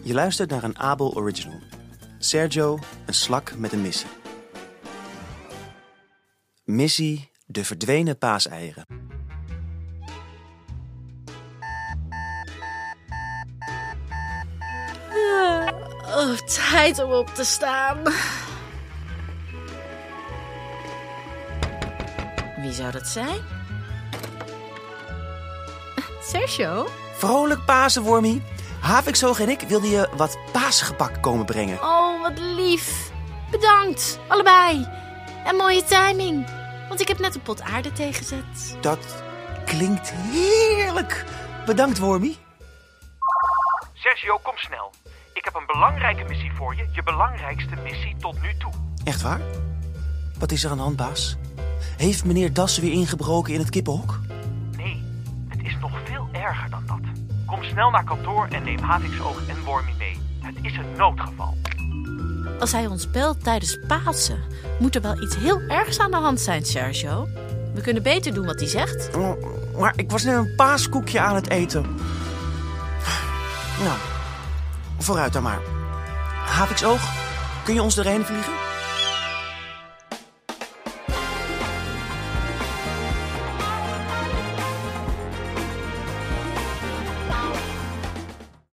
Je luistert naar een Abel Original. Sergio, een slak met een missie. Missie: de verdwenen paaseieren. Tijd om op te staan. Wie zou dat zijn? Sergio? Vrolijk Pasen, Wormie. Havikshoog en ik wilden je wat paasgepak komen brengen. Oh, wat lief. Bedankt, allebei. En mooie timing. Want ik heb net een pot aarde tegenzet. Dat klinkt heerlijk. Bedankt, Wormie. Sergio, kom snel. Ik heb een belangrijke missie voor je. Je belangrijkste missie tot nu toe. Echt waar? Wat is er aan de hand, baas? Heeft meneer Das weer ingebroken in het kippenhok? Nee, het is nog veel erger dan dat. Kom snel naar kantoor en neem Haviksoog en Wormie mee. Het is een noodgeval. Als hij ons belt tijdens Pasen, moet er wel iets heel ergs aan de hand zijn, Sergio. We kunnen beter doen wat hij zegt. Maar ik was net een paaskoekje aan het eten. Nou, vooruit dan maar. Haviksoog, kun je ons erheen vliegen?